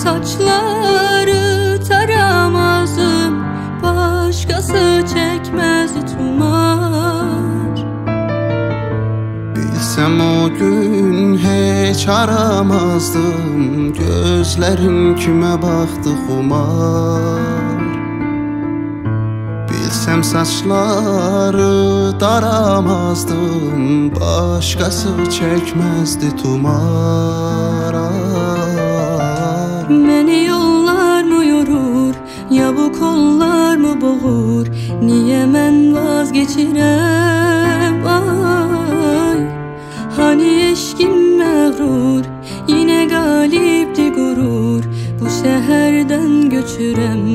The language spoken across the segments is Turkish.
Saçları taramazdım, başkası çekmezdi tumar. Bilsem o gün hiç aramazdım, gözlerim kime baktı xumar. Bilsem saçları daramazdım, başkası çekmezdi tumar. Beni yollar mı yorur, ya bu kollar mı boğur? Niye ben vazgeçirem ay? Hani eşkim mağrur, yine galipti gurur, bu şehirden göçürem.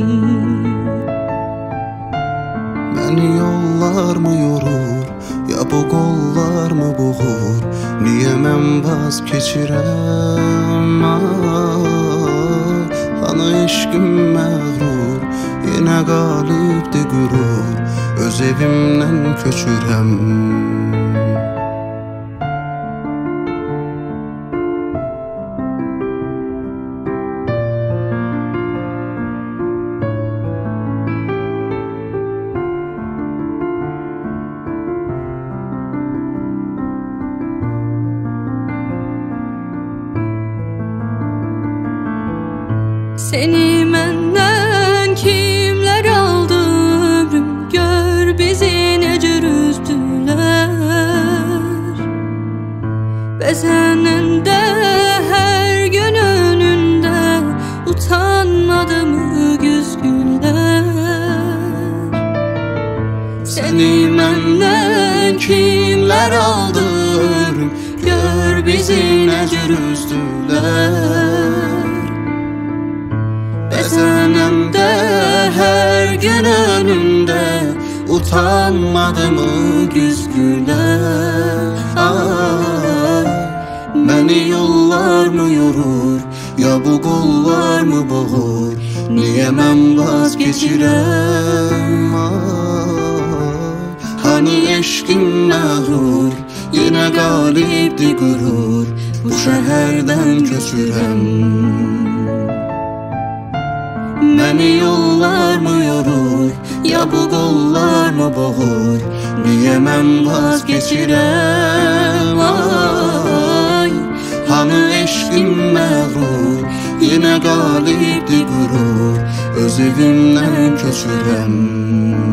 Beni yollar mı yorur, ya bu kollar mı boğur? Niye mən vazgeçirem ay? Hani eşkim məğrur, yine galipdi gurur, öz evimden köçürem. Seni menden kimler aldı ömrüm, gör bizi necür üzdüler. Ve senin de her gün önünde utanmadı mı güzgüller? Seni menden kimler aldı ömrüm, gör bizi necür üzdüler. Senin de her gün önünde utanmadı mı güzgüler? Beni yollar mı yorur, ya bu kollar mı boğur? Niye ben vazgeçirem ay? Hani eşkim mağrur, yine galipdi gurur, bu şehirden köçürem. Beni yollar mı yorur, ya bu kollar mı boğur? Niye mən vazgeçirem ay? Hani eşkim məğrur, yine galipdi gurur, öz evimden köçürem.